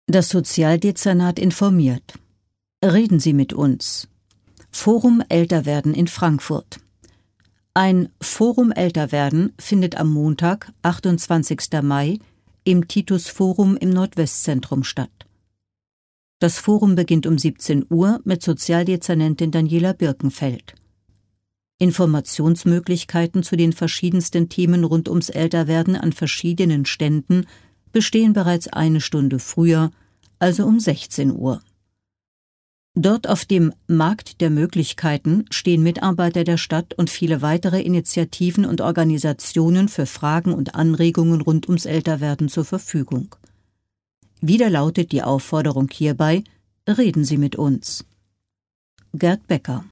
Das Sozialdezernat informiert. Reden Sie mit uns. Forum Älterwerden in Frankfurt. Ein Forum Älterwerden findet am Montag, 28. Mai, im Titus Forum im Nordwestzentrum statt. Das Forum beginnt um 17 Uhr mit Sozialdezernentin Daniela Birkenfeld. Informationsmöglichkeiten zu den verschiedensten Themen rund ums Älterwerden an verschiedenen Ständen bestehen bereits eine Stunde früher, also um 16 Uhr. Dort auf dem Markt der Möglichkeiten stehen Mitarbeiter der Stadt und viele weitere Initiativen und Organisationen für Fragen und Anregungen rund ums Älterwerden zur Verfügung. Wieder lautet die Aufforderung hierbei: Reden Sie mit uns. Gerd Becker.